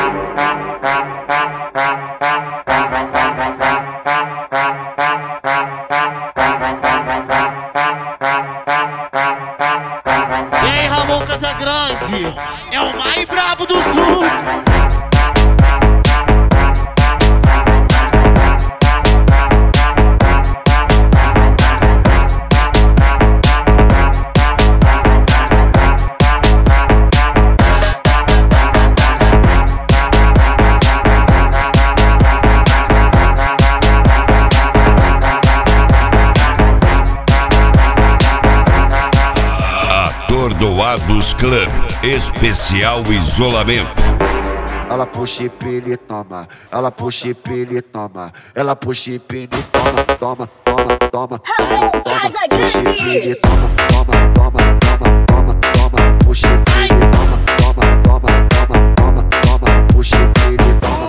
E aí, Ramon Casagrande, é o mais brabo do sul. Atordoados Club, especial isolamento. Ela puxa e pele, toma. Ela puxa e pele, toma. Ela puxa e pele, toma, toma, toma, toma. Ramon Casagrande. Toma, toma, toma, toma, toma, toma. Puxa e pele, toma, toma, toma, toma, toma, toma. Puxa e pele, toma.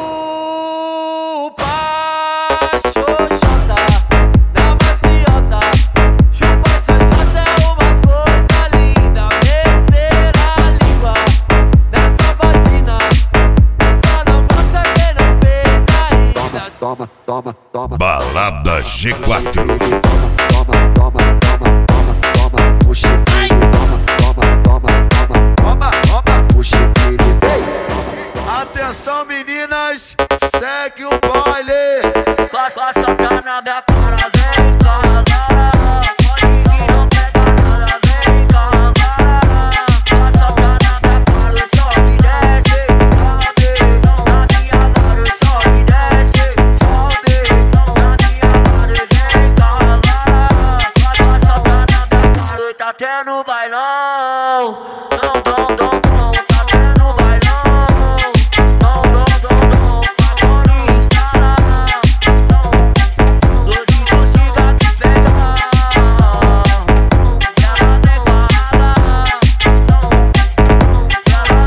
Toma, toma, toma. Balada G4. Toma, toma, toma, toma, toma, toma. Puxa e pele, toma, toma, toma, toma, toma, toma. Puxa e pele, atenção meninas, segue o baile. Passa a cara na minha cara, vem cara. Pode que não pega nada, vem cara. Passa a cara na minha cara, sobe e desce. Sobe, na minha cara, sobe e desce. Sobe, na minha cara, vem cara. Passa a cara na minha cara, tá tendo bailão. Não, não, não, não, tá tendo bailão. Não, não, não, não, agora instala. Hoje consiga que pega. Ela negada. Ela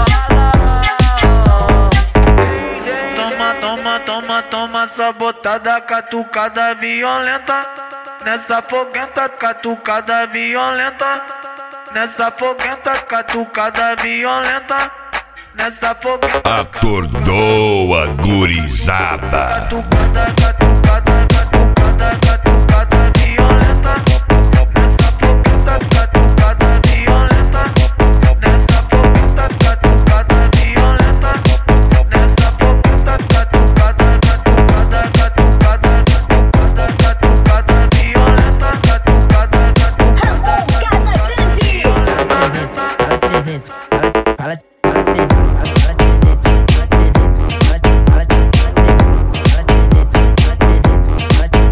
negada. Toma, toma, toma, toma essa botada catucada violenta. Nessa foguenta catucada violenta. Nessa foguenta catucada violenta. Nessa foguenta Atordoa gurizada. catucada, catucada, catucada, catucada violenta. Nessa foguenta catucada violenta. Nessa foguenta catucada violenta. Nessa foguenta catucada, catucada, catucada, catucada, catucada violenta. Catucada,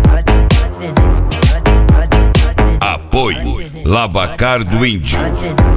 Apoio Lavacar do Índio.